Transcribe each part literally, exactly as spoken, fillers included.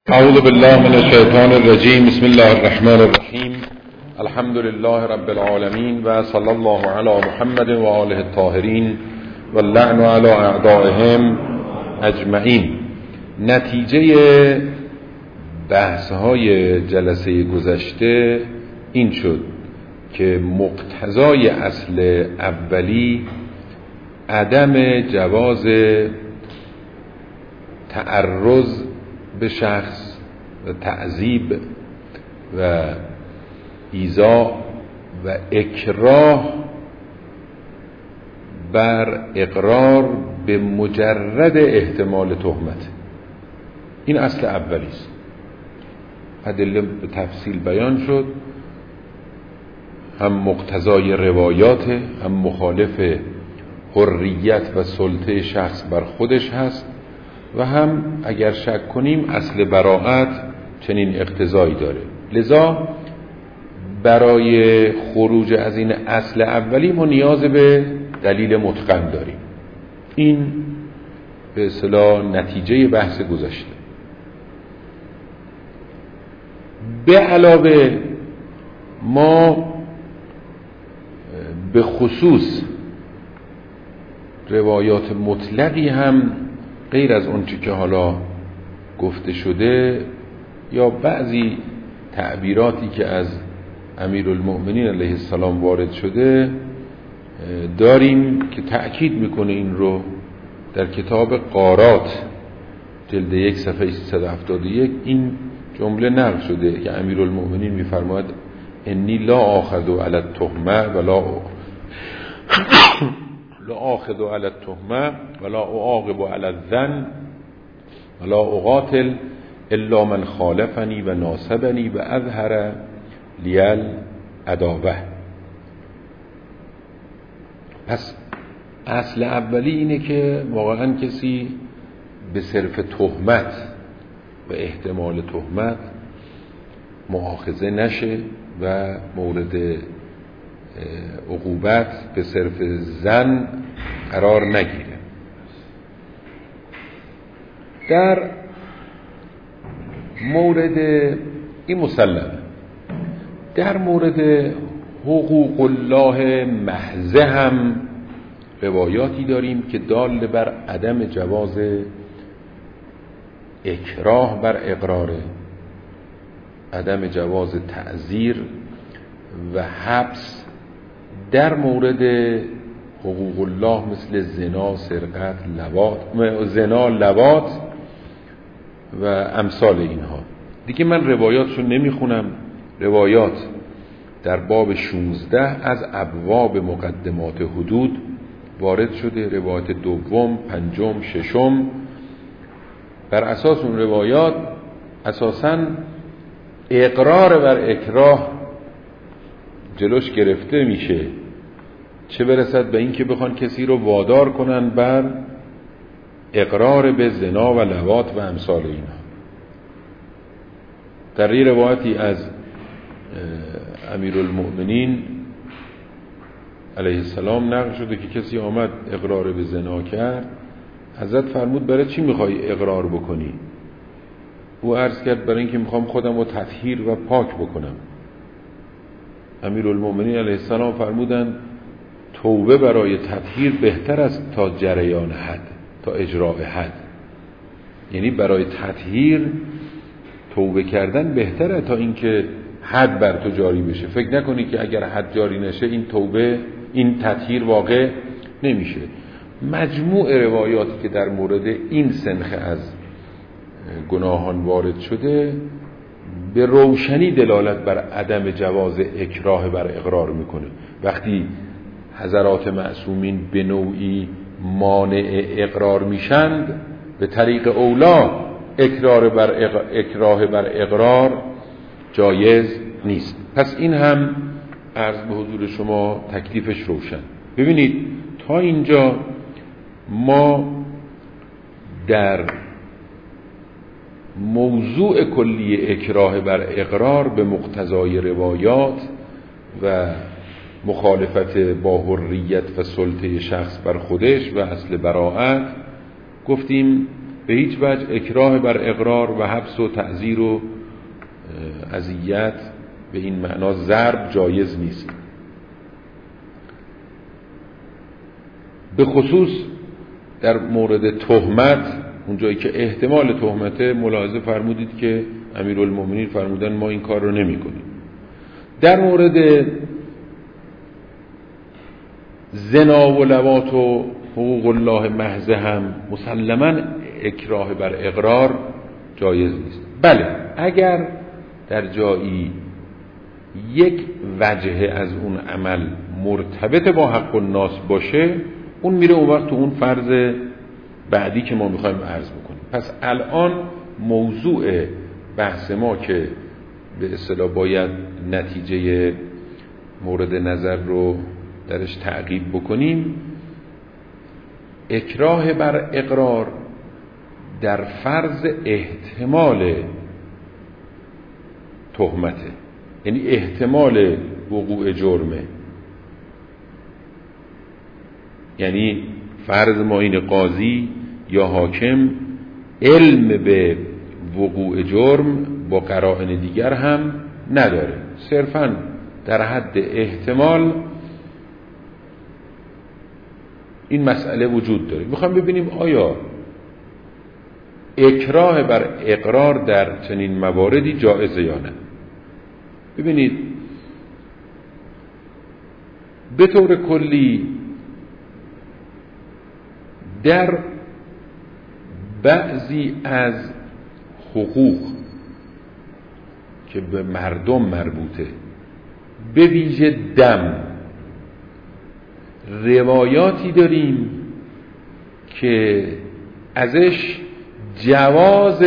اعوذ بالله من الشیطان الرجیم. بسم الله الرحمن الرحیم. الحمد لله رب العالمین و صلی الله علی محمد و آله الطاهرین و اللعن علی اعدائهم اجمعین. نتیجه بحث های جلسه گذشته این شد که مقتضای اصل اولی عدم جواز تعرض به شخص و تعذیب و ایذا و اکراه بر اقرار به مجرد احتمال تهمت. این اصل اولی است. ادله به تفصیل بیان شد، هم مقتضای روایات، هم مخالف حریت و سلطه شخص بر خودش هست و هم اگر شک کنیم اصل براءت چنین اقتضایی داره. لذا برای خروج از این اصل اولی ما نیاز به دلیل متقن داریم. این به اصطلاح نتیجه بحث گذشته. به علاوه ما به خصوص روایات مطلقی هم غیر از اون چی که حالا گفته شده یا بعضی تعبیراتی که از امیرالمؤمنین علیه السلام وارد شده داریم که تأکید میکنه این رو. در کتاب غارات جلد یک صفحه سیصد و هفتاد و یک این جمله نقل شده که امیرالمؤمنین میفرماید انی لا آخذ علی التهمه ولا لا آخذ علی التهمه ولا اعاقب علی الظن ولا اقاتل الا من خالفنی و ناصبنی و اظهر لیل عداوه. پس اصل اولی اینه که واقعا کسی به صرف تهمت و احتمال تهمت مؤاخذه نشه و مورد عقوبت به صرف زن قرار نگیره. در مورد این مسلمه در مورد حقوق الله محضه هم روایاتی داریم که دال بر عدم جواز اکراه بر اقراره، عدم جواز تعزیر و حبس در مورد حقوق الله مثل زنا، سرقت، لواط، زنا، لواط و امثال اینها. دیگه من روایاتشو نمیخونم. روایات در باب شانزده از ابواب مقدمات حدود وارد شده، روایات دوم، پنجم، ششم. بر اساس اون روایات اساساً اقرار بر اکراه جلوش گرفته میشه، چه برسد به این که بخوان کسی رو وادار کنن بر اقرار به زنا و لواط و امثال اینها. در این روایتی از امیرالمؤمنین علیه السلام نقل شده که کسی آمد اقرار به زنا کرد، حضرت فرمود برای چی میخوای اقرار بکنی؟ او عرض کرد برای اینکه میخوام خودم رو تطهیر و پاک بکنم. امیرالمؤمنین علیه السلام فرمودند توبه برای تطهیر بهتر است تا جریان حد، تا اجراء حد. یعنی برای تطهیر توبه کردن بهتره تا اینکه حد بر تو جاری بشه. فکر نکنی که اگر حد جاری نشه این توبه، این تطهیر واقع نمیشه. مجموع روایاتی که در مورد این سنخ از گناهان وارد شده به روشنی دلالت بر عدم جواز اکراه بر اقرار میکنه. وقتی حضرات معصومین به نوعی مانع اقرار میشند، به طریق اولا اکرار بر اق... اکراه بر اقرار جایز نیست. پس این هم عرض به حضور شما تکلیفش روشن. ببینید تا اینجا ما در موضوع کلی اکراه بر اقرار به مقتضای روایات و مخالفت با حریت و سلطه شخص بر خودش و اصل براءت گفتیم به هیچ وجه اکراه بر اقرار و حبس و تعزیر و اذیت به این معنا ضرب جایز نیست. به خصوص در مورد تهمت، اونجایی که احتمال تهمته، ملاحظه فرمودید که امیرالمومنین فرمودن ما این کار رو نمی کنیم. در مورد زنا و لواط و حقوق الله محض هم مسلماً اکراه بر اقرار جایز نیست. بله اگر در جایی یک وجه از اون عمل مرتبط با حق الناس باشه، اون میره اون وقت تو اون فرض بعدی که ما میخوایم عرض بکنیم. پس الان موضوع بحث ما که به اصطلاح باید نتیجه مورد نظر رو درش تعقیب بکنیم، اکراه بر اقرار در فرض احتمال تهمته، یعنی احتمال وقوع جرمه. یعنی فرض ما این قاضی یا حاکم علم به وقوع جرم با قرائن دیگر هم نداره، صرفاً در حد احتمال این مسئله وجود داره. میخوام ببینیم آیا اکراه بر اقرار در چنین مواردی جایزه یا نه. ببینید به طور کلی در بعضی از حقوق که به مردم مربوطه، به ویژه دم، روایاتی داریم که ازش جواز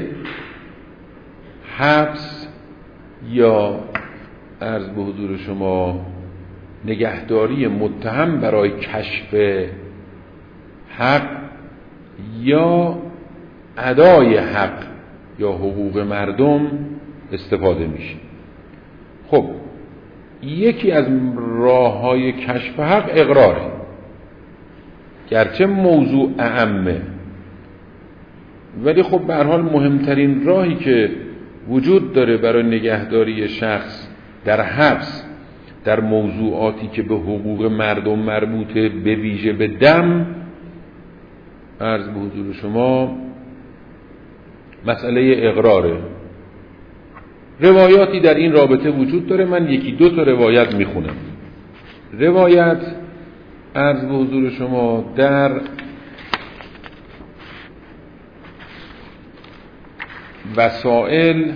حبس یا عرض به حضور شما نگهداری متهم برای کشف حق یا ادای حق یا حقوق مردم استفاده میشه. خب یکی از راه‌های کشف حق اقراره، گرچه موضوع اعمه، ولی خب به هر حال مهمترین راهی که وجود داره برای نگهداری شخص در حبس در موضوعاتی که به حقوق مردم مربوطه، به ویژه به دم، عرض به حضور شما مسئله اقراره. روایاتی در این رابطه وجود داره، من یکی دو تا روایت میخونم. روایت عرض به حضور شما در وسائل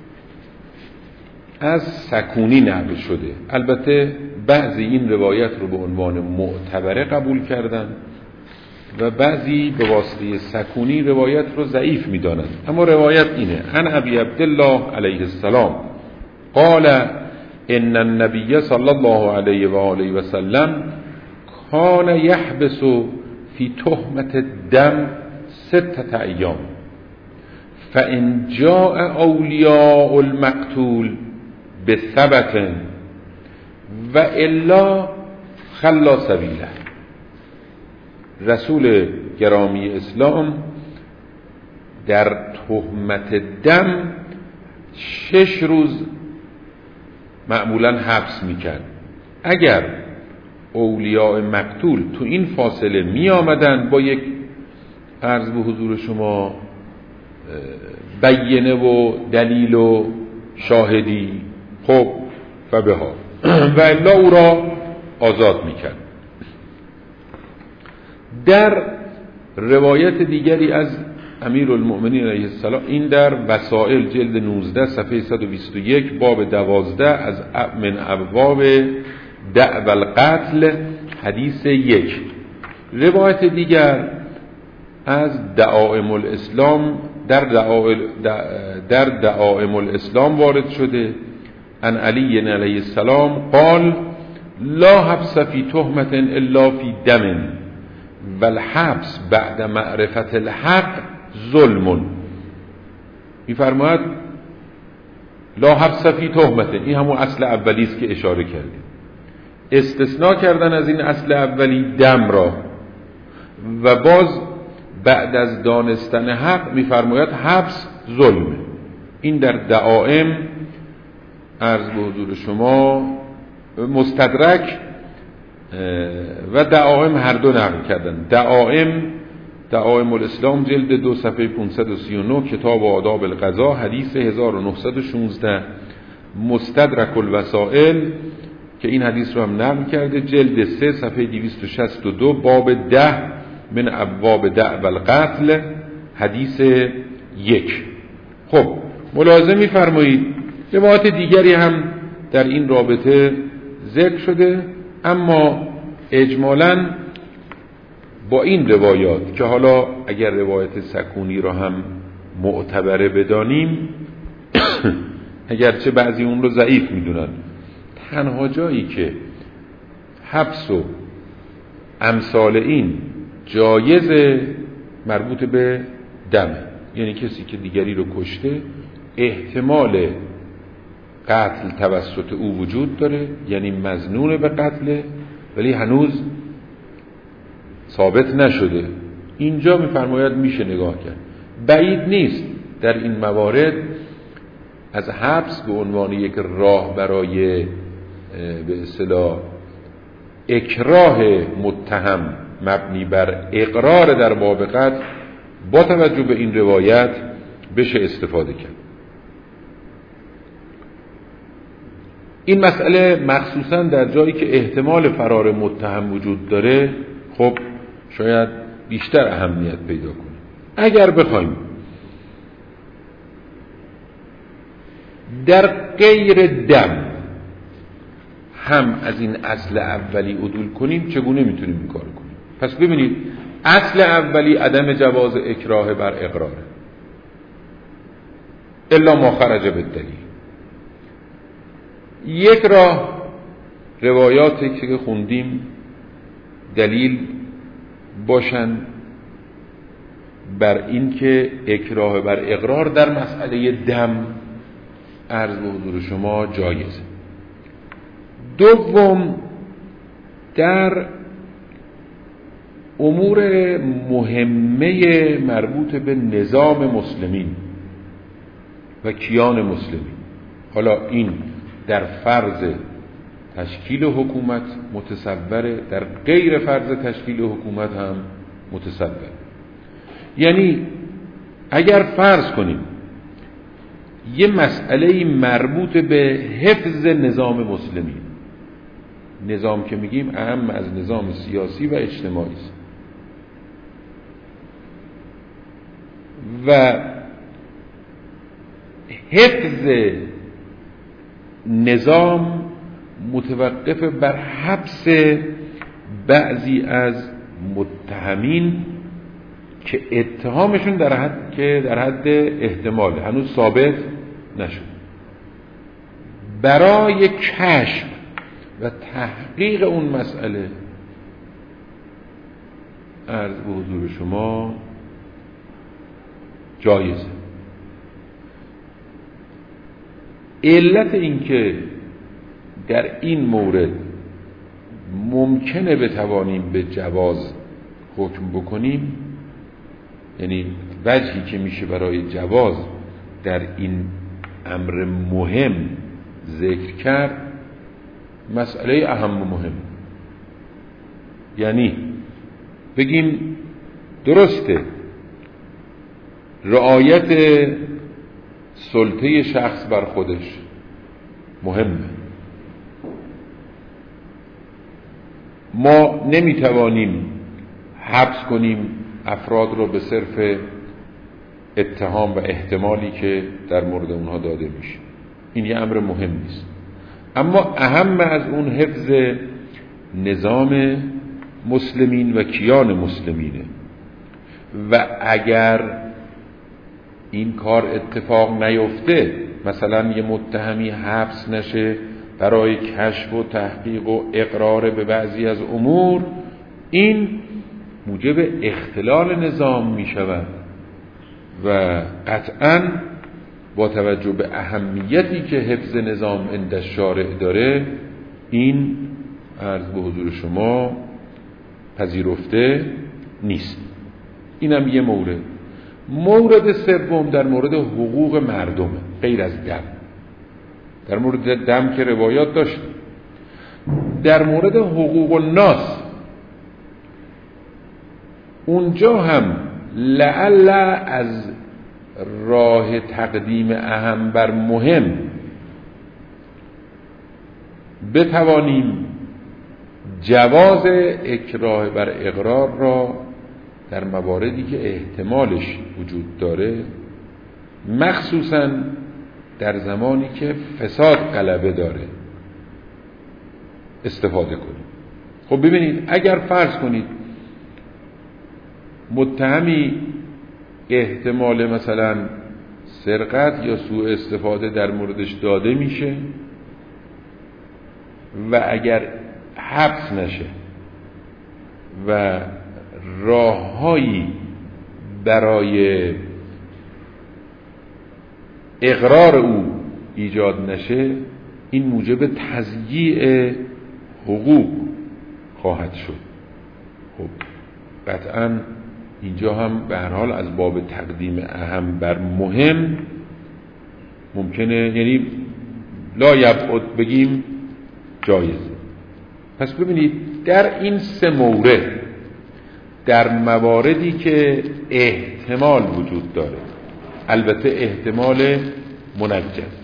از سکونی نقل شده. البته بعضی این روایت رو به عنوان معتبره قبول کردن و بعضی به واسطه سکونی روایت رو ضعیف می‌دانند. اما روایت اینه: عن ابی عبدالله علیه السلام قال ان النبی صلی الله علیه و آله و سلم کان یحبس فی تهمت الدم ستة ایام فان جاء اولیاء المقتول بثبت و الا خلا سبیله. رسول گرامی اسلام در تهمت دم شش روز معمولا حبس میکرد. اگر اولیاء مقتول تو این فاصله می آمدن با یک عرض به حضور شما بیینه و دلیل و شاهدی، خب فبها و الا او را آزاد میکرد. در روایت دیگری از امیرالمؤمنین علیه السلام، این در وسائل جلد نوزده صفحه صد و بیست و یک باب دوازده از من ابواب دعو القتل حدیث یک. روایت دیگر از دعائم الاسلام در دعائم در دعائم الاسلام وارد شده. عن علی علیه السلام قال لا حبس فی تهمت الا فی دم والحبس بعد معرفت الحق ظلم. میفرماید لا حبس فی تهمت، این همون اصل اولی است که اشاره کردیم. استثناء کردن از این اصل اولی دم را و باز بعد از دانستن حق میفرماید حبس ظلمه. این در دعائم عرض به حضور شما مستدرک و دعائم هر دو نقل کردن. دعائم دعائم الاسلام جلد دو صفحه پانصد و سی و نه کتاب آداب القضا حدیث هزار و نهصد و شانزده. مستدرک الوسائل که این حدیث رو هم نقل کرده جلد سه صفحه دویست و شصت و دو باب ده من ابواب دعو القتل حدیث یک. خب ملاحظه می‌فرمایید روایات دیگری هم در این رابطه ذکر شده، اما اجمالاً با این روایات که حالا اگر روایت سکونی را هم معتبره بدانیم اگرچه بعضی اون رو ضعیف میدونن، تنها جایی که حبس و امثال این جایز مربوط به دم، یعنی کسی که دیگری رو کشته احتمال قتل توسط او وجود داره، یعنی مظنون به قتله ولی هنوز ثابت نشده، اینجا میفرماید میشه نگاه کرد. بعید نیست در این موارد از حبس به عنوان یک راه برای به اصطلاح اکراه متهم مبنی بر اقرار در باب قتل با توجه به این روایت بشه استفاده کرد. این مسئله مخصوصا در جایی که احتمال فرار متهم وجود داره خب شاید بیشتر اهمیت پیدا کنه. اگر بخوایم در غیر دم هم از این اصل اولی عدول کنیم چگونه میتونیم این کار کنیم؟ پس ببینید اصل اولی عدم جواز اکراه بر اقراره الا ما خرج بالدلیل. یک راه روایاتی که خوندیم دلیل باشن بر این که اکراه بر اقرار در مسئله دم عرض به حضور شما جایزه. دوم در امور مهمه مربوط به نظام مسلمین و کیان مسلمین، حالا این در فرض تشکیل حکومت متصوره، در غیر فرض تشکیل حکومت هم متصوره. یعنی اگر فرض کنیم یه مسئله مربوط به حفظ نظام مسلمین، نظام که میگیم اهم از نظام سیاسی و اجتماعی است و حفظ نظام متوقف بر حبس بعضی از متهمین که اتهامشون در حد که در حد احتمال هنوز ثابت نشد، برای کشف و تحقیق اون مسئله عرض به حضور شما جایزه. علت این که در این مورد ممکنه بتوانیم به جواز حکم بکنیم، یعنی وجهی که میشه برای جواز در این امر مهم ذکر کرد مسئله اهم و مهم، یعنی بگیم درسته رعایت سلطه شخص بر خودش مهمه، ما نمیتوانیم حبس کنیم افراد رو به صرف اتهام و احتمالی که در مورد اونها داده میشه، این یه امر مهم نیست، اما اهم از اون حفظ نظام مسلمین و کیان مسلمینه و اگر این کار اتفاق نیفته، مثلا یه متهمی حبس نشه برای کشف و تحقیق و اقرار به بعضی از امور، این موجب اختلال نظام می شود و قطعاً با توجه به اهمیتی که حفظ نظام عند الشارع داره این عرض به حضور شما پذیرفته نیست. اینم یه مورد. مورد سوم در مورد حقوق مردم غیر از دم. در مورد دم که روایات داشت، در مورد حقوق الناس اونجا هم لعل از راه تقدیم اهم بر مهم بتوانیم جواز اکراه بر اقرار را در مواردی که احتمالش وجود داره، مخصوصاً در زمانی که فساد غلبه داره، استفاده کنیم. خب ببینید، اگر فرض کنید متهمی احتمال مثلا سرقت یا سوء استفاده در موردش داده میشه و اگر حبس نشه و راههایی برای اقرار او ایجاد نشه، این موجب تضییع حقوق خواهد شد. خب قطعاً اینجا هم به هر حال از باب تقدیم اهم بر مهم ممکنه، یعنی لا یبعد بگیم جایزه. پس ببینید در این سه مورد، در مواردی که احتمال وجود داره، البته احتمال منجز،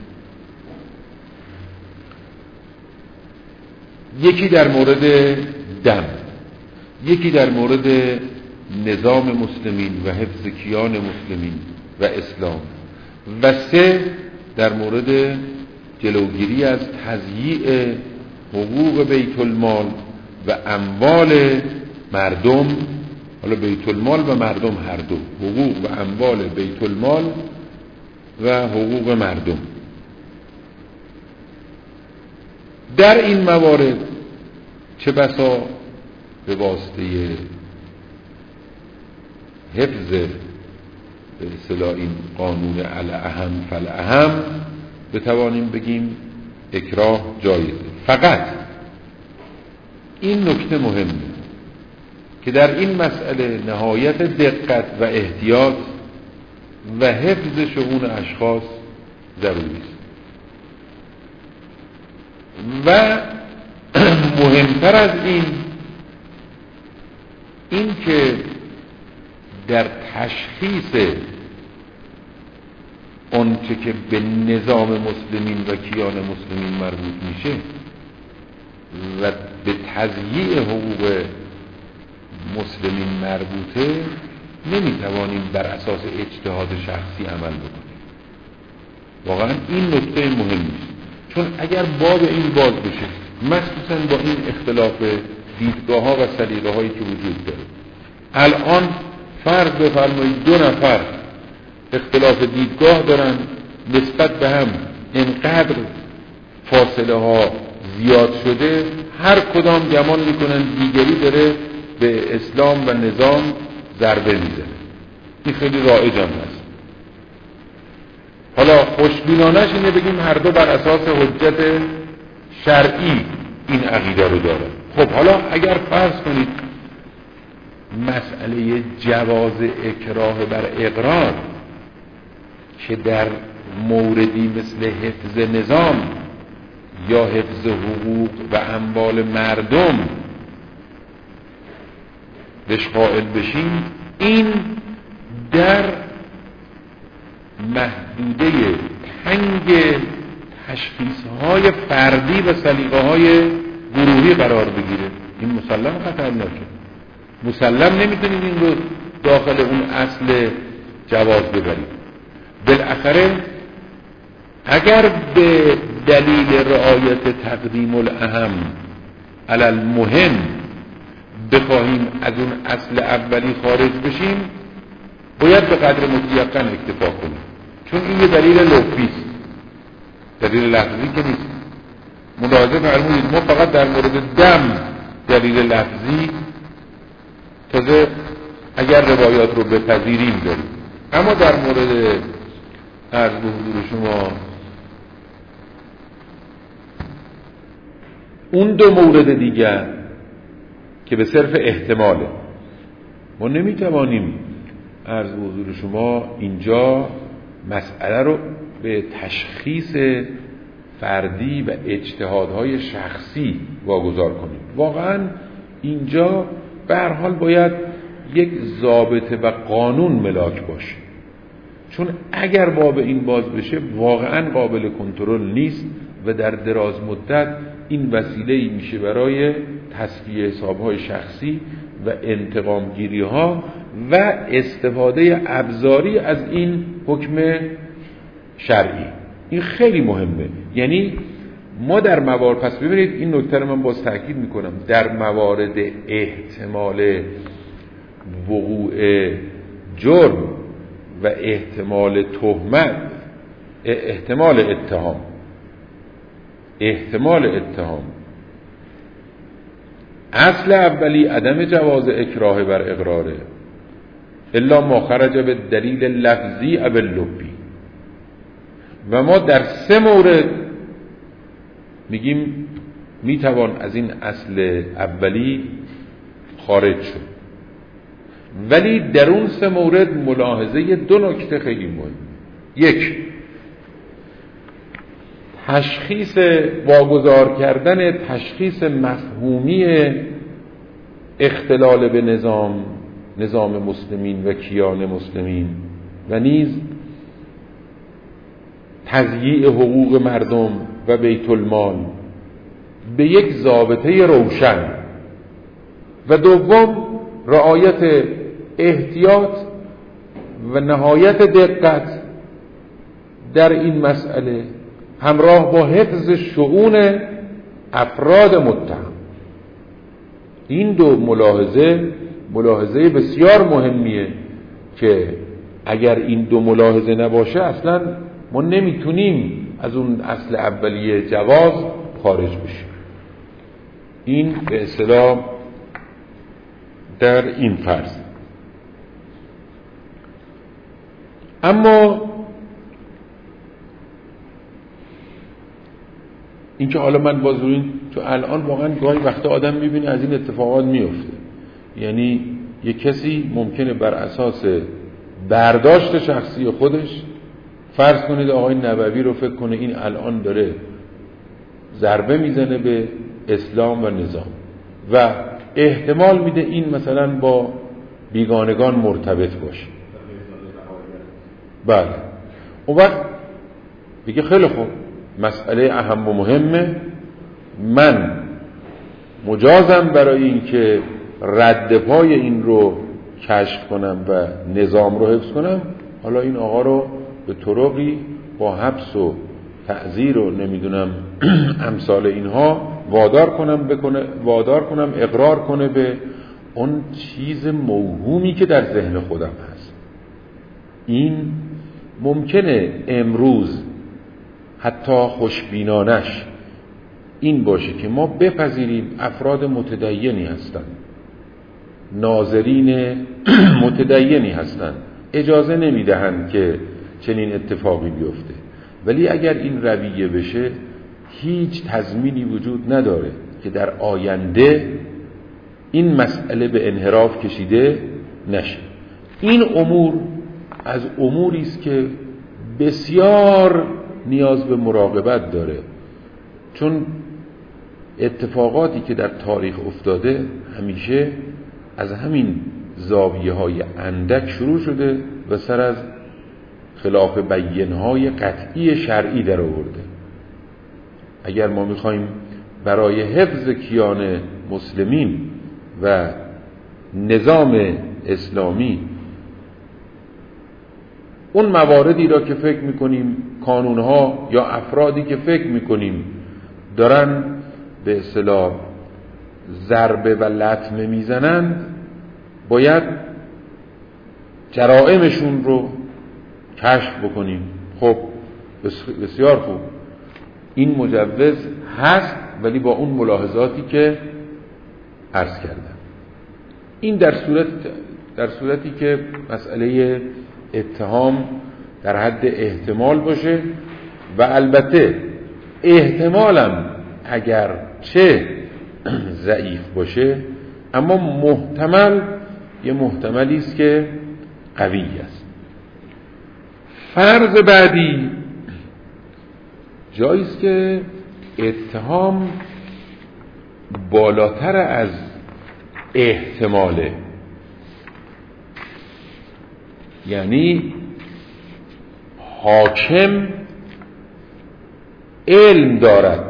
یکی در مورد دم، یکی در مورد نظام مسلمین و حفظ کیان مسلمین و اسلام، و سه در مورد جلوگیری از تضییع حقوق بیت المال و اموال مردم. حالا بیت المال و مردم هر دو، حقوق و اموال بیت المال و حقوق مردم. در این موارد چه بسا به واسطه حفظ به اصطلاح این قانون الاهم فالاهم بتوانیم بگیم اکراه جایزه. فقط این نکته مهمه که در این مسئله نهایت دقت و احتیاط و حفظ شؤون اشخاص ضروری است. و مهمتر از این این که در تشخیص آنچه که به نظام مسلمین و کیان مسلمین مربوط میشه و به تضییع حقوق مسلمین مربوطه، نمیتوانیم بر اساس اجتهاد شخصی عمل بکنیم. واقعا این نکته مهمی است، چون اگر باب این باز بشه، مخصوصا با این اختلاف دیدگاه ها و سلیقه هایی که وجود داره، الان فرض بفرمایید دو نفر اختلاف دیدگاه دارن، نسبت به هم اینقدر فاصله ها زیاد شده، هر کدام گمان میکنن دیگری داره به اسلام و نظام ضربه میزنه. این خیلی رایج هم هست. حالا خوشبینانش اینه بگیم هر دو بر اساس حجت شرعی این عقیده رو داره. خب حالا اگر فرض کنید مسئله جواز اکراه بر اقرار که در موردی مثل حفظ نظام یا حفظ حقوق و اموال مردم بهش قائل بشیم، این در محدوده تنگ تشخیص‌های فردی و سلیقه‌های گروهی قرار بگیره. این مسلم خطرناکه. مسلم نمیتونید این رو داخل اون اصل جواز ببرید. بالاخره اگر به دلیل رعایت تقدیم الاهم علی المهم بخواهیم از اون اصل اولی خارج بشیم، باید به قدر متیقن اکتفا کنیم، چون این یه دلیل لفظی است، دلیل لفظی که نیست. ملاحظه فرمودید ما فقط در مورد دم دلیل لفظی تازه اگر روایات رو بپذیریم داریم، اما در مورد عرض به حضور شما اون دو مورد دیگر که به صرف احتماله، ما نمیتوانیم عرض به حضور شما اینجا مسئله رو به تشخیص فردی و اجتهادهای شخصی واگذار کنیم. واقعا اینجا به هر حال باید یک ضابطه و قانون ملاک باشه، چون اگر باب این باز بشه واقعا قابل کنترل نیست و در دراز مدت این وسیله‌ای میشه برای تصفیه حساب‌های شخصی و انتقام گیری‌ها و استفاده ابزاری از این حکم شرعی. این خیلی مهمه. یعنی ما در موارد، پس ببینید این نکته رو من باز تاکید میکنم، در موارد احتمال وقوع جرم و احتمال تهمت، احتمال اتهام احتمال اتهام اصل اولی عدم جواز اکراه بر اقراره الا ما خرج به دلیل لفظی او لبی. و ما در سه مورد میگیم میتوان از این اصل اولی خارج شد، ولی در اون سه مورد ملاحظه دو نکته خیلی مهم. یک، تشخیص واگذار کردن تشخیص مفهومی اختلال به نظام نظام مسلمین و کیان مسلمین و نیز تضییع حقوق مردم و بیت المال به یک ضابطه روشن و دوم رعایت احتیاط و نهایت دقت در این مسئله همراه با حفظ شؤون افراد متهم. این دو ملاحظه ملاحظه بسیار مهمیه که اگر این دو ملاحظه نباشه اصلا ما نمیتونیم از اون اصل اولیه جواز خارج بشیم. این به اصطلاح در این فرض. اما این که حالا من باز روی این، چون الان واقعا گاهی وقتا آدم میبینه از این اتفاقات میفته، یعنی یک کسی ممکنه بر اساس برداشت شخصی خودش فرض کنید آقای نبوی رو فکر کنه این الان داره ضربه میزنه به اسلام و نظام و احتمال میده این مثلا با بیگانگان مرتبط باشه. بله، اون وقت بگه خیلی خوب، مسئله اهم و مهمه، من مجازم برای این که رد پای این رو کشف کنم و نظام رو حفظ کنم، حالا این آقا رو به طرقی با حبس و تعزیر و نمیدونم امثال اینها وادار کنم بکنه وادار کنم اقرار کنه به اون چیز موهومی که در ذهن خودم هست. این ممکنه امروز حتی خوشبینانش این باشه که ما بپذیریم افراد متدینی هستند، ناظرین متدینی هستند، اجازه نمیدهند که چنین اتفاقی بیفته، ولی اگر این رویه بشه هیچ تضمینی وجود نداره که در آینده این مسئله به انحراف کشیده نشه. این امور از اموری است که بسیار نیاز به مراقبت داره، چون اتفاقاتی که در تاریخ افتاده همیشه از همین زاویه های اندک شروع شده و سر از خلاف بیانهای قطعی شرعی در آورده. اگر ما میخوایم برای حفظ کیان مسلمین و نظام اسلامی اون مواردی را که فکر میکنیم کانونها یا افرادی که فکر میکنیم دارن به اصطلاح ضربه و لطمه میزنند، باید جرائمشون رو کشف بکنیم. خب بسیار خوب، این مجوز هست، ولی با اون ملاحظاتی که عرض کردم. این در صورت در صورتی که مسئله اتهام در حد احتمال باشه و البته احتمالم اگر چه ضعیف باشه اما محتمل یه محتملی است که قوی است. فرض بعدی جایی است که اتهام بالاتر از احتماله، یعنی حاکم علم دارد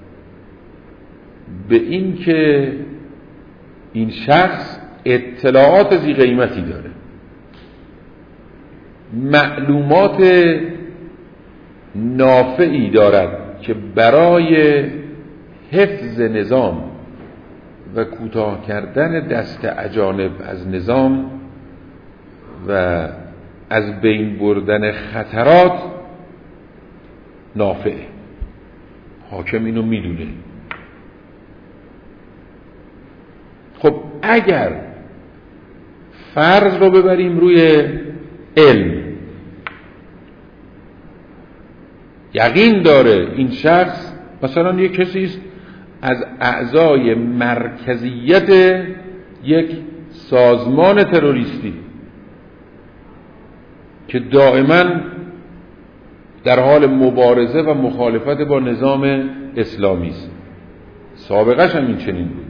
به این که این شخص اطلاعات ذی قیمتی داره، معلومات نافعی دارد که برای حفظ نظام و کوتاه کردن دست اجانب از نظام و از بین بردن خطرات نافعه. حاکم اینو میدونه. خب اگر فرض رو ببریم روی علم، یقین داره این شخص مثلا یک کسی است از اعضای مرکزیت یک سازمان تروریستی که دائما در حال مبارزه و مخالفت با نظام اسلامی است، سابقش هم این چنین بود،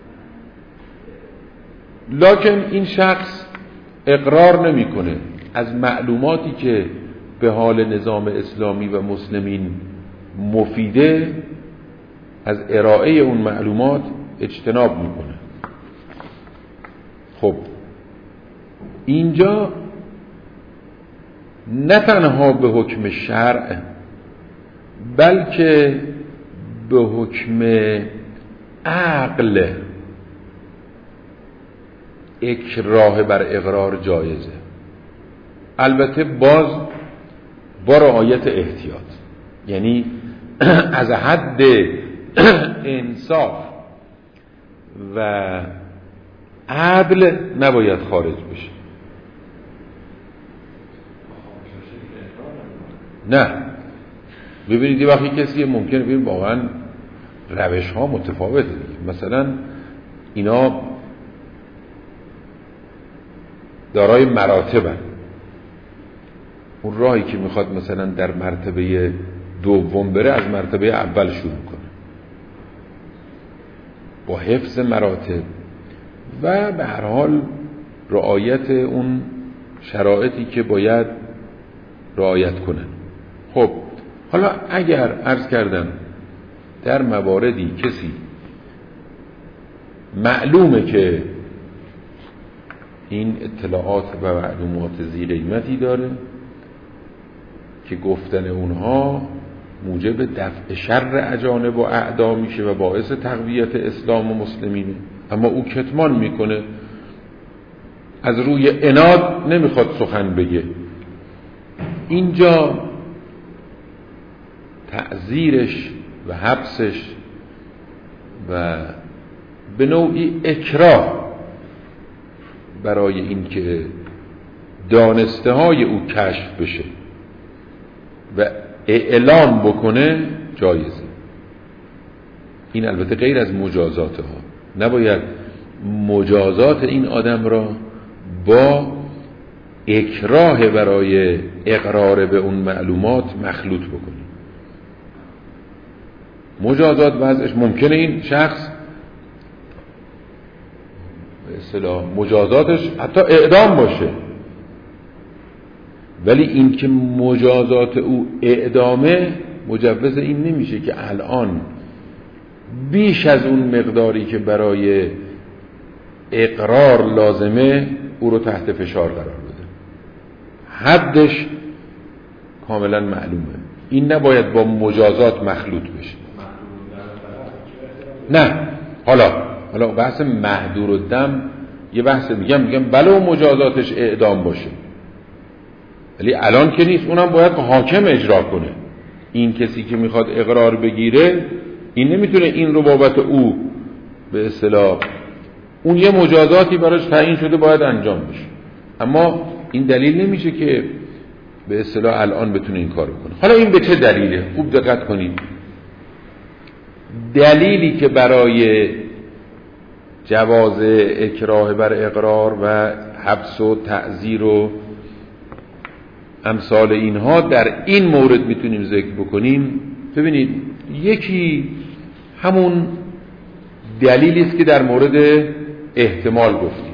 لکن این شخص اقرار نمیکنه از معلوماتی که به حال نظام اسلامی و مسلمین مفیده، از ارائه اون معلومات اجتناب میکنه. خب اینجا نه تنها به حکم شرع بلکه به حکم عقل اکراه بر اقرار جایزه، البته باز با رعایت احتیاط، یعنی از حد انصاف و عدل نباید خارج بشه. نه ببینید یه وقتی کسی ممکنه ببین واقعا روش ها متفاوته، مثلا اینا دارای مراتبن، اون راهی که میخواد مثلا در مرتبه دوم بره از مرتبه اول شروع کنه با حفظ مراتب و به هر حال رعایت اون شرایطی که باید رعایت کنن. خب حالا اگر عرض کردم در مواردی کسی معلومه که این اطلاعات و معلومات ذی قیمتی داره که گفتن اونها موجب دفع شر اجانب و اعدا میشه و باعث تقویت اسلام و مسلمینه، اما او کتمان میکنه، از روی عناد نمیخواد سخن بگه، اینجا تعزیرش و حبسش و به نوعی اکراه برای این که دانسته های او کشف بشه و اعلام بکنه جایزه. این البته غیر از مجازات ها، نباید مجازات این آدم را با اکراه برای اقرار به اون معلومات مخلوط بکنیم. مجازات وضعش ممکنه این شخص به اصطلاح مجازاتش حتی اعدام باشه، ولی این که مجازات او اعدامه مجوز این نمیشه که الان بیش از اون مقداری که برای اقرار لازمه او رو تحت فشار قرار بده. حدش کاملا معلومه، این نباید با مجازات مخلوط بشه. نه حالا حالا بحث محدور الدم یه بحث میگم میگم بله و مجازاتش اعدام باشه، ولی الان که نیست، اونم باید حاکم اجرا کنه. این کسی که میخواد اقرار بگیره این نمیتونه این رو بابت او به اصطلاح اون یه مجازاتی براش تعیین شده باید انجام بشه، اما این دلیل نمیشه که به اصطلاح الان بتونه این کارو کنه. حالا این به چه دلیله؟ خوب دقت کنید. دلیلی که برای جواز اکراه بر اقرار و حبس و تعزیر و امثال اینها در این مورد میتونیم ذکر بکنیم. ببینید یکی همون دلیلی است که در مورد احتمال گفتیم،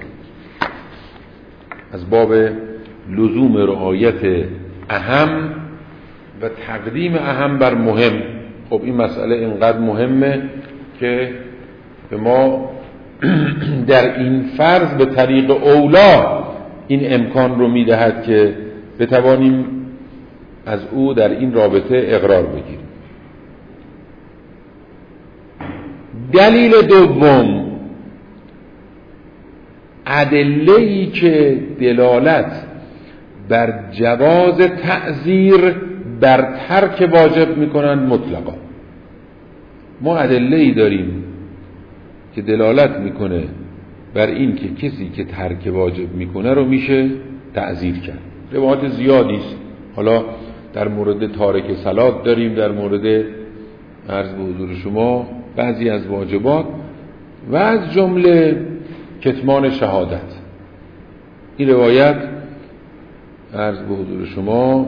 از باب لزوم رعایت اهم و تقدیم اهم بر مهم. خب این مسئله اینقدر مهمه که به ما در این فرض به طریق اولا این امکان رو میدهد که بتوانیم از او در این رابطه اقرار بگیریم. دلیل دوم، ادله‌ای که دلالت بر جواز تعزیر بر ترک واجب میکنند مطلقا. ما ادله‌ای داریم که دلالت میکنه بر این که کسی که ترک واجب میکنه رو میشه تعزیر کرد. روایات زیادی است. حالا در مورد تارک صلات داریم، در مورد عرض به حضور شما بعضی از واجبات و از جمله کتمان شهادت. این روایت عرض به حضور شما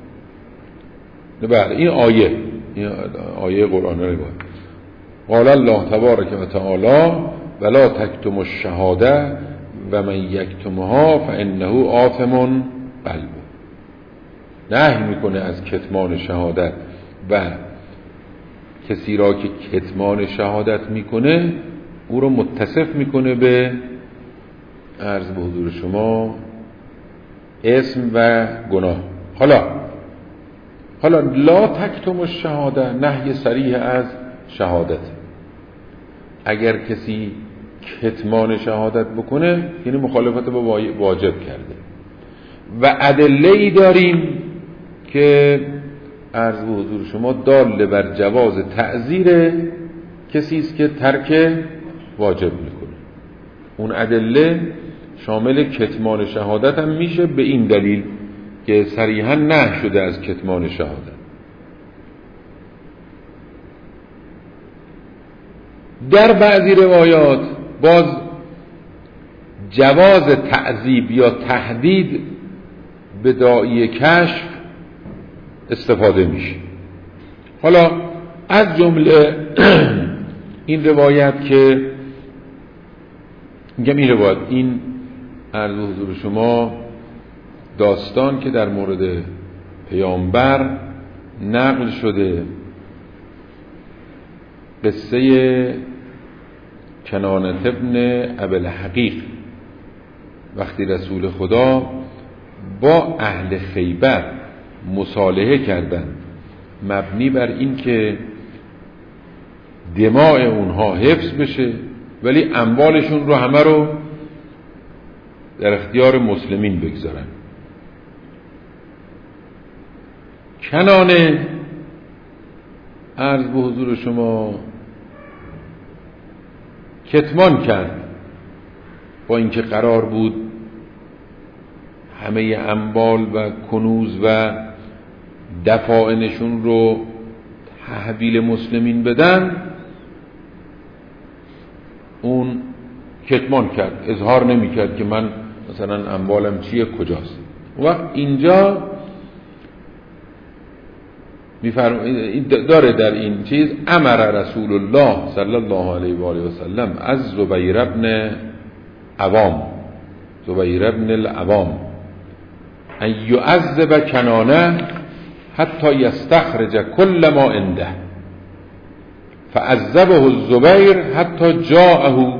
بله این آیه این آیه قرآن روایت قال الله تبارک و تعالی ولا تکتموا الشهاده و من یکتمها فانه آثم قلبه. نهی میکنه از کتمان شهادت و کسی را که کتمان شهادت میکنه او رو متصف میکنه به عرض به حضور شما اسم و گناه. حالا حالا لا تکتموا الشهاده نهی صریح از شهادت. اگر کسی کتمان شهادت بکنه یعنی مخالفت با واجب کرده. و ادله‌ای داریم که عرض به حضور شما دال بر جواز تعزیر کسی است که ترک واجب میکنه. اون ادله شامل کتمان شهادت هم میشه به این دلیل که صریحا نهی شده از کتمان شهادت. در بعضی روایات باز جواز تعذیب یا تهدید به داعی کشف استفاده میشه. حالا از جمله این روایت که میگم این روایت این عرض حضور شما داستان که در مورد پیامبر نقل شده، قصه کنانه ابن ابوالحقیق وقتی رسول خدا با اهل خیبر مصالحه کردند مبنی بر این که دماء اونها حفظ بشه ولی اموالشون رو همه رو در اختیار مسلمین بگذارن. کنانه عرض به حضور شما کتمان کرد با اینکه قرار بود همه اموال و کنوز و دفائنشون رو تحویل مسلمین بدن، اون کتمان کرد، اظهار نمی کرد که من مثلا اموالم چیه کجاست. وقت اینجا داره در این چیز امر رسول الله صلی الله علیه و آله و سلم از زبیر ابن عوام زبیر ابن العوام ان یعذب کنانه حتی یستخرج کل ما عنده فعذبه الزبیر حتی جاءه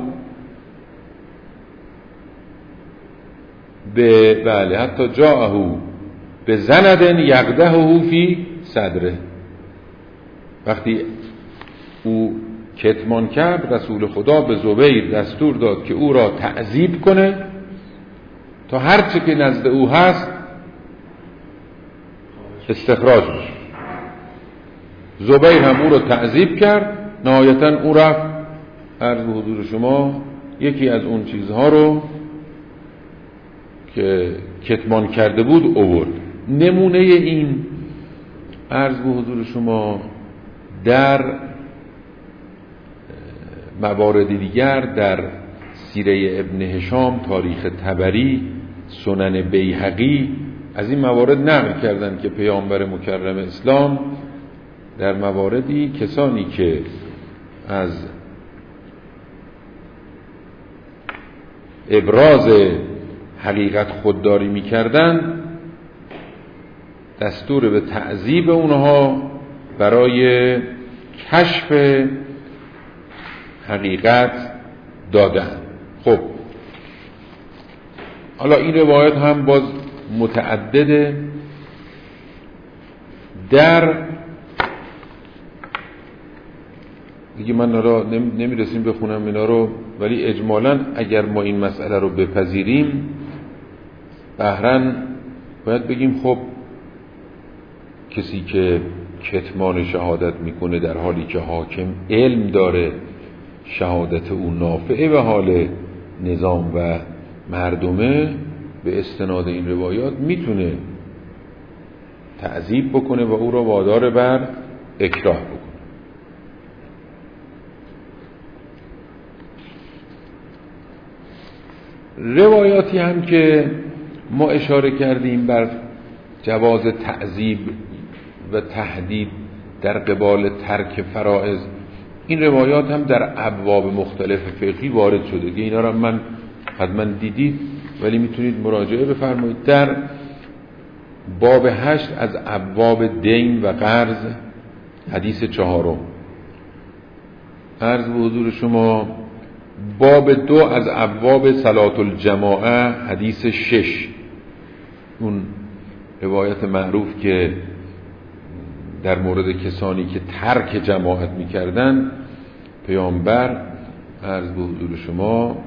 به بله حتی جاءه به زند یقدهه فی صدره. وقتی او کتمان کرد رسول خدا به زبیر دستور داد که او را تعذیب کنه تا هر چه که نزد او هست استخراج بشه. زبیر هم او را تعذیب کرد، نهایتا او رفت عرض به حضور شما یکی از اون چیزها رو که کتمان کرده بود آورد. نمونه این عرض به حضور شما در موارد دیگر در سیره ابن هشام، تاریخ طبری سنن بیهقی از این موارد نقل کردن که پیامبر مکرم اسلام در مواردی کسانی که از ابراز حقیقت خودداری می‌کردند دستور به تعذیب اونها برای کشف حقیقت دادن. خب حالا این روایت هم باز متعدده. در دیگه من را نمیرسیم بخونم اینا رو، ولی اجمالاً اگر ما این مسئله رو بپذیریم بهرن باید بگیم خب کسی که کتمان شهادت میکنه در حالی که حاکم علم داره شهادت او نافعه به حال نظام و مردمه، به استناد این روایات میتونه تعذیب بکنه و او را وادار بر اکراه بکنه. روایاتی هم که ما اشاره کردیم بر جواز تعذیب و تهدید در قبال ترک فرائض، این روایات هم در ابواب مختلف فقهی وارد شده که اینا را من حتما دیدید، ولی میتونید مراجعه بفرمایید. در باب هشت از ابواب دین و قرض حدیث چهارم، عرض به حضور شما باب دو از ابواب صلاة الجماعه حدیث شش، اون روایت معروف که در مورد کسانی که ترک جماعت میکردن پیامبر عرض به حضور شما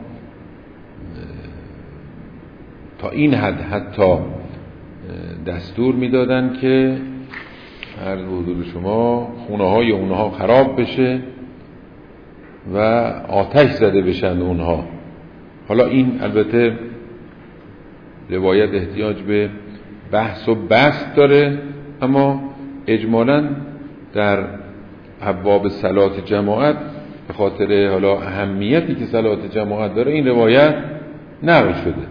تا این حد حتی دستور میدادن که عرض به حضور شما خونه های اونها خراب بشه و آتش زده بشن اونها. حالا این البته روایت احتیاج به بحث و بسط داره، اما اجمالاً در ابواب صلات جماعت به خاطر حالا اهمیتی که صلات جماعت داره این روایت نقل شده.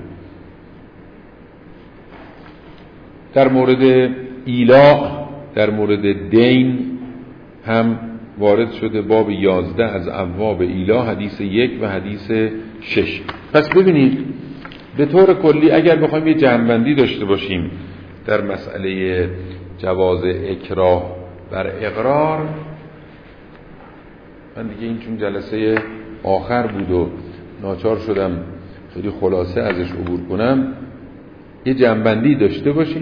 در مورد ایلاء، در مورد دین هم وارد شده باب یازده از ابواب ایلاء حدیث یک و حدیث شش. پس ببینید به طور کلی اگر بخوایم یه جمع‌بندی داشته باشیم در مسئله جواز اکراه بر اقرار، من دیگه این چون جلسه آخر بود و ناچار شدم خیلی خلاصه ازش عبور کنم، یه جمع‌بندی داشته باشیم.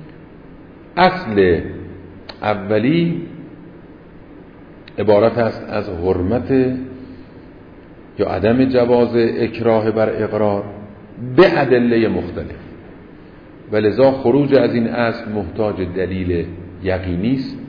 اصل اولی عبارت است از حرمت یا عدم جواز اکراه بر اقرار به ادله مختلف، ولذا خروج از این اصل محتاج دلیل یقینی است.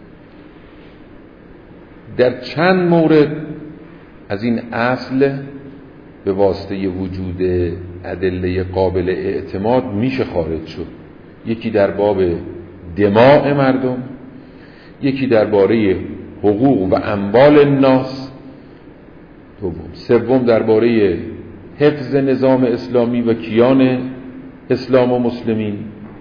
در چند مورد از این اصل به واسطه وجود ادله قابل اعتماد میشه خارج شد. یکی در باب دماء مردم، یکی درباره حقوق و اموال الناس، دوم سوم درباره حفظ نظام اسلامی و کیان اسلام و مسلمین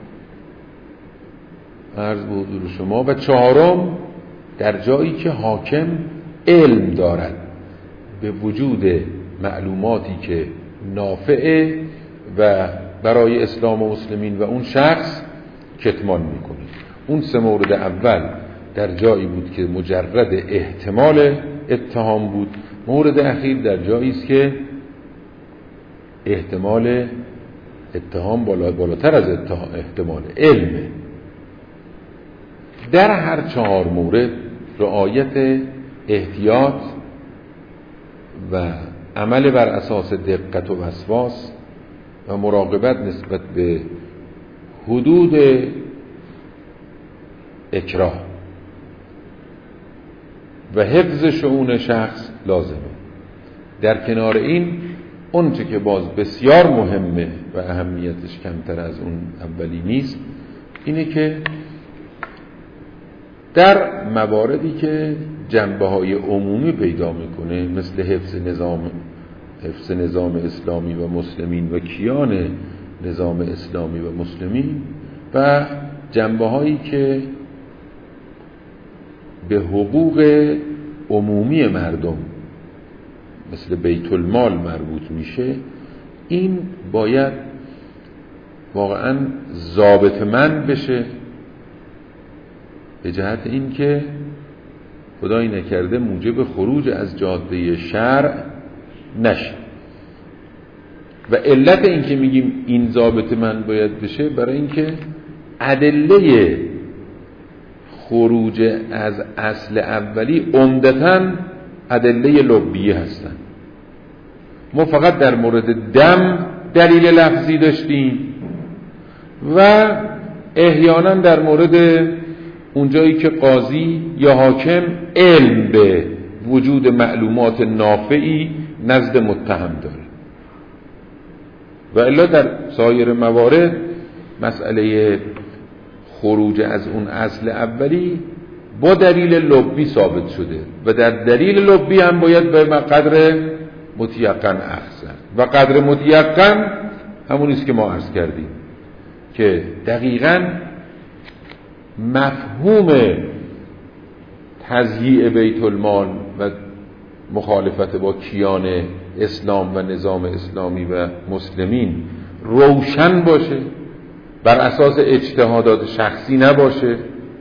عرض به حضور شما، و چهارم در جایی که حاکم علم دارد به وجود معلوماتی که نافعه و برای اسلام و مسلمین و اون شخص کتمان میکنه. اون سه مورد اول در جایی بود که مجرد احتمال اتهام بود، مورد اخیر در جایی است که احتمال اتهام بالا بالاتر از اتهام احتمال علمه. در هر چهار مورد رعایت احتیاط و عمل بر اساس دقت و وسواس و مراقبت نسبت به حدود اکراه و حفظ شؤون شخص لازمه. در کنار این اون چه که باز بسیار مهمه و اهمیتش کمتر از اون اولی نیست، اینه که در مواردی که جنبه‌های عمومی پیدا میکنه مثل حفظ نظام حفظ نظام اسلامی و مسلمین و کیان نظام اسلامی و مسلمین و جنبه هایی که به حقوق عمومی مردم مثل بیت المال مربوط میشه، این باید واقعا ضابطه‌مند بشه به جهت این که خدایی نکرده موجب خروج از جاده شرع نشه. و علت این که میگیم این ضابطه‌مند باید بشه برای این که ادله خروج از اصل اولی عمدتاً ادله لبیه هستن. ما فقط در مورد دم دلیل لفظی داشتیم و احیانا در مورد اونجایی که قاضی یا حاکم علم به وجود معلومات نافعی نزد متهم داره، و الا در سایر موارد مسئله خروج از اون اصل اولی با دلیل لبی ثابت شده و در دلیل لبی هم باید به قدر متیقن اخذ، و قدر متیقن همونیست که ما عرض کردیم که دقیقاً مفهوم تضییع بیت المال و مخالفت با کیان اسلام و نظام اسلامی و مسلمین روشن باشه، بر اساس اجتهادات شخصی نباشه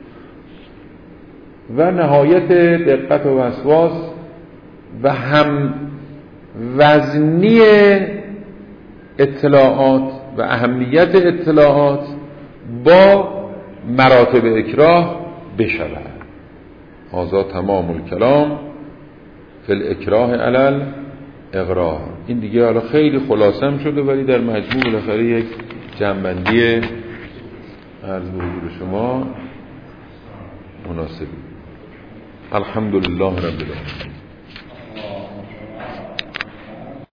و نهایت دقت و وسواس و هم وزنی اطلاعات و اهمیت اطلاعات با مراتب اکراه بشود. هذا تمام الکلام فی الاکراه علی الاقرار. این دیگه حالا خیلی خلاصم شده ولی در مجموع بالاخره یک جمع‌بندی عرض به حضور شما مناسبی. الحمدلله رب العالمین.